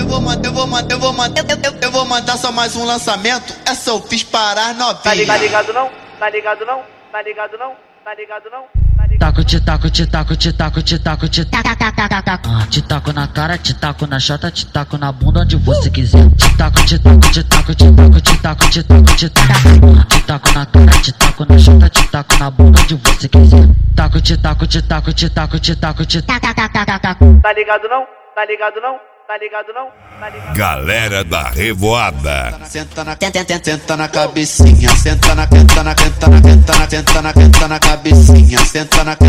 vou mandar só mais um lançamento. Essa eu fiz parar novinha. Tá ligado não? Tá ligado não? Tá ligado não? Tá ligado não? Taco, te taco, te taco, te taco, te taco, te taco. Te taco na cara, te taco na chota, te taco na bunda onde você quiser. Te taco, te taco, te taco, te taco, te taco, te taco, te taco. Te taco na cara, te taco na chota, te taco na bunda onde você quiser. Taco, te taco, te taco, te taco, te taco, te taco. Tá ligado não? Tá ligado não? Tá ligado não? Tá ligado. Galera da Revoada. Senta na cabecinha, senta na cabecinha, senta na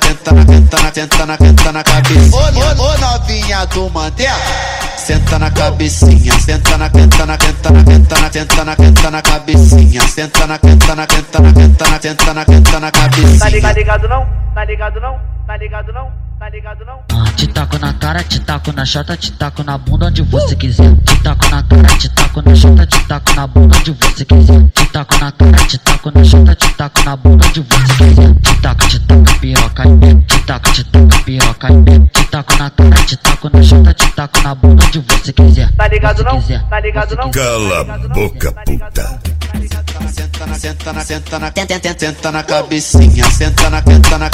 cabecinha. Ô novinha do Mandela, senta na cabecinha, senta na cabecinha, senta na cabecinha. Tá ligado não? Tá ligado não? Tá ligado não? Tá ligado não? Te taco na cara, te taco na chota, te taco na bunda onde você quiser. Te taco na cara, te taco na chota, te taco na bunda onde você quiser. Te taco na cara, te taco na chota, te taco na bunda onde você quiser. Te taco, piroca em mim. Te taco, piroca em mim. Te taco na cara, te taco na chota, te taco na bunda onde você quiser. Tá ligado não? Tá ligado não? Cala a boca, puta. Senta na cabecinha, senta na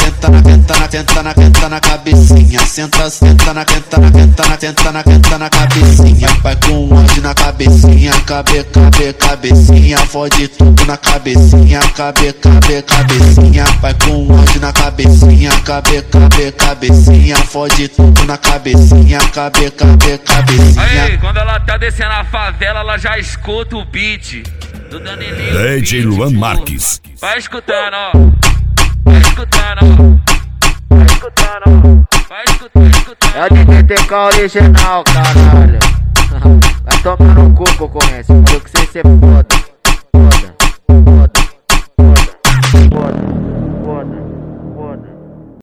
cabecinha, senta na cabecinha, vai com ódio na cabecinha, cabecinha, fode tudo na cabecinha, cabecinha, vai com ódio na cabecinha, cabecinha, fode tudo na cabecinha, cabecinha. Aí, quando ela tá descendo a favela, ela já escuta o beat do Danilinho. DJ Luan Marques. Vai escutando, ó. Vai escutando, ó. Vai escutando, ó. Vai escutando. É o DTK original, caralho. Vai tomar no cu, concorrência. Falou que você ser foda. Foda.